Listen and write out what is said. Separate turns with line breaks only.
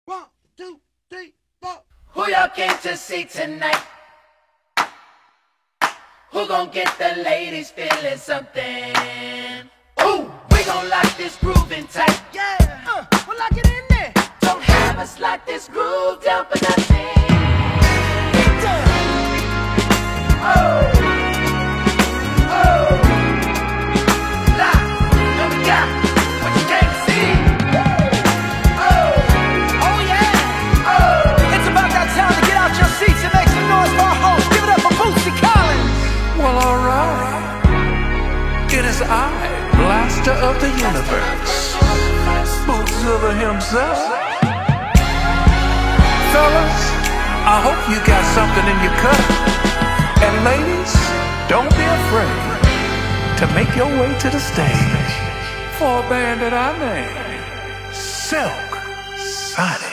One, two, three, four.
Who y'all came to see tonight? Who gon' get the ladies feeling something? Ooh, we gon' lock this groove in tight.
Yeah, we'll lock it in there.
Don't have us lock this groove down for nothing.
Get down.
Oh, oh, lock, and we got what you can't see.
Oh yeah.
Oh,
It's about that time to get out your seats and make some noise for our host. Give it up for Bootsy Collins.
Well, alright. It is I, Blaster of the Universe, Bootzilla himself. Fellas, I hope you got something in your cup. And ladies, don't be afraid to make your way to the stage for a band that I named Silk Sonic.